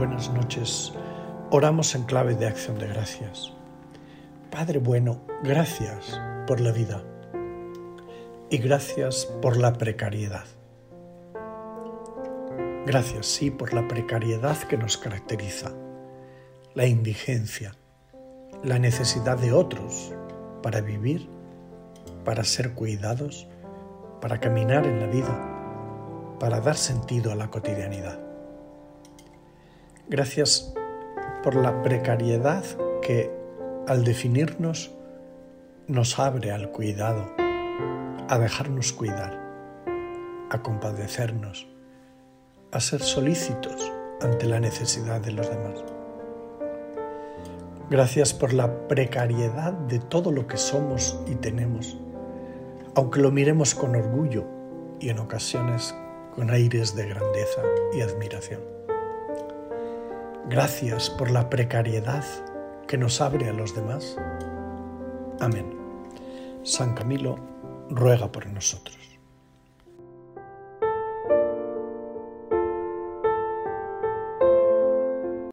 buenas noches. Oramos en clave de acción de gracias. Padre bueno, gracias por la vida y gracias por la precariedad. Gracias, sí, por la precariedad que nos caracteriza, la indigencia, la necesidad de otros para vivir, para ser cuidados, para caminar en la vida, para dar sentido a la cotidianidad. Gracias por la precariedad que, al definirnos, nos abre al cuidado, a dejarnos cuidar, a compadecernos, a ser solícitos ante la necesidad de los demás. Gracias por la precariedad de todo lo que somos y tenemos, aunque lo miremos con orgullo y en ocasiones con aires de grandeza y admiración. Gracias por la precariedad que nos abre a los demás. Amén. San Camilo ruega por nosotros.